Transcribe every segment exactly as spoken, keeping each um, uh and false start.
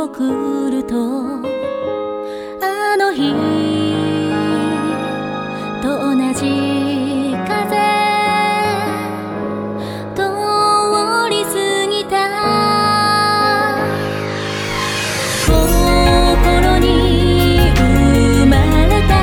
送るとあの日と同じ風通り過ぎた心に生まれた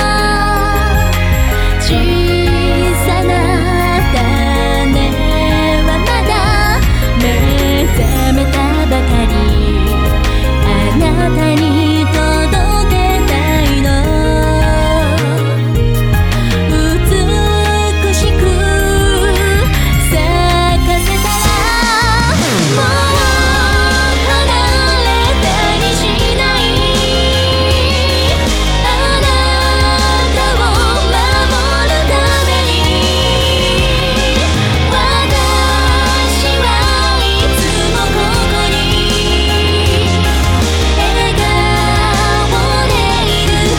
小さな種はまだ目覚めたばかりあなたに届けたいの美しく咲かせたらもう離れたりしないあなたを守るために私はいつもここに笑顔でいる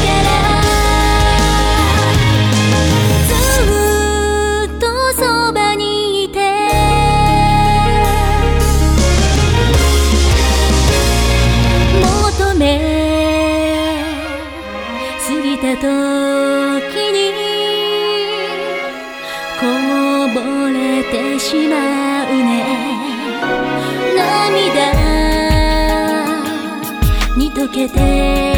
からずっとそばにいて求め過ぎた時にこぼれてしまうね涙に溶けて